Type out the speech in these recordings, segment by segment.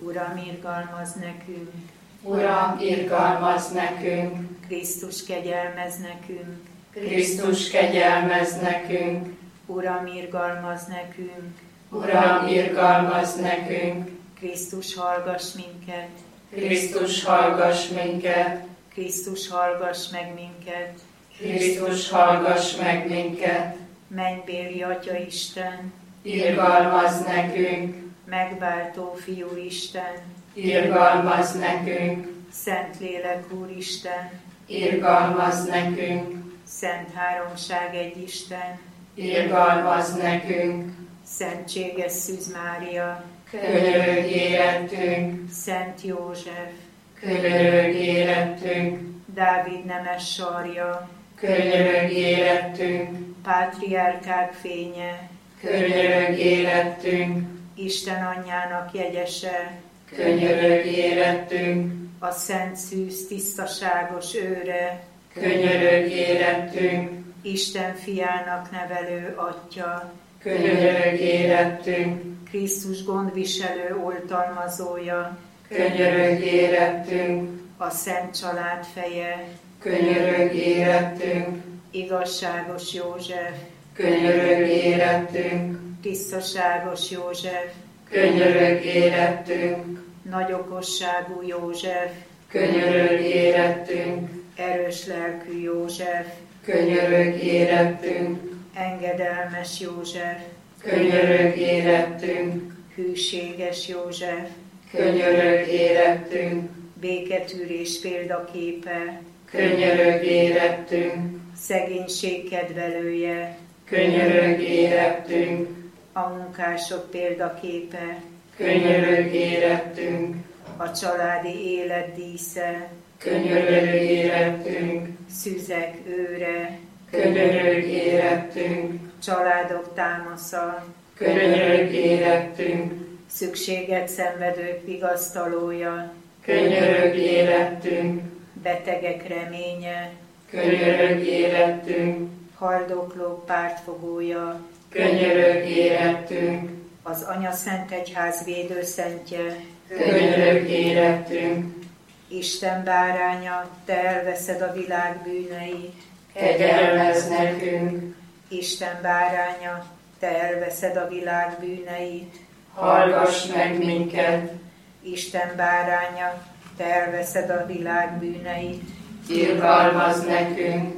Uram, irgalmazz nekünk! Uram, irgalmazz nekünk! Krisztus, kegyelmezz nekünk! Krisztus, kegyelmezz nekünk! Uram, irgalmazz nekünk! Uram, irgalmazz nekünk! Krisztus, hallgass minket! Krisztus, hallgass minket! Krisztus, hallgass meg minket! Krisztus, hallgass meg minket! Mennybéli Atya Isten! Irgalmazz nekünk! Megváltó Fiú Isten! Irgalmazz nekünk! Szentlélek Úristen! Irgalmazz nekünk! Szent Háromság egy Isten! Irgalmazz nekünk! Szentséges Szűz Mária! Könyörögj érettünk! Szent József! Könyörögj érettünk! Dávid nemes sarja! Könyörögj érettünk! Pátriárkák fénye! Könyörögj érettünk! Isten anyjának jegyese! Könyörögj érettünk! A Szent Szűz tisztaságos őre! Könyörögj érettünk! Isten fiának nevelő Atya! Könyörögj érettünk! Krisztus gondviselő oltalmazója! Könyörögj érettünk! A Szent Család feje! Könyörögj érettünk! Igazságos József! Könyörögj érettünk! Tisztaságos József! Könyörögj érettünk! Nagyokosságú József! Könyörögj érettünk! Erős lelkű József! Könyörögj érettünk! Engedelmes József! Könyörögj érettünk! Hűséges József! Könyörögj érettünk! Béketűrés példaképe! Könyörögj érettünk! Szegénység kedvelője! Könyörögj érettünk! A munkások példaképe! Könyörögj érettünk! A családi élet dísze! Könyörögj érettünk! Szüzek őre! Könyörögj érettünk! Családok támasza! Könyörögj érettünk! Szükséget szenvedők vigasztalója! Könyörögj érettünk! Betegek reménye! Könyörögj érettünk! Haldoklók pártfogója! Könyörögj érettünk! Az Anya Szent Egyház védőszentje! Könyörögj érettünk! Isten báránya, te elveszed a világ bűneit! Kegyelmezz nekünk! Isten báránya, te elveszed a világ bűneit! Hallgass meg minket! Isten báránya, te elveszed a világ bűneit! Irgalmazz nekünk!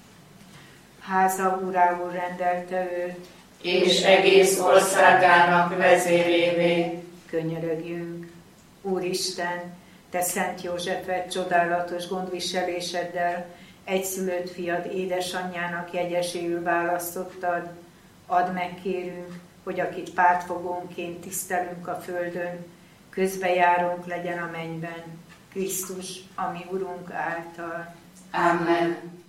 Háza urául rendelte őt, És egész országának vezérévé. könyörögjünk. Úristen, te Szent Józsefet csodálatos gondviseléseddel egyszülött fiad édesanyjának jegyeséül választottad. Add meg, kérünk, hogy akit pártfogónként tisztelünk a földön, közbejárunk legyen a mennyben. Krisztus, a mi Urunk által. Amen.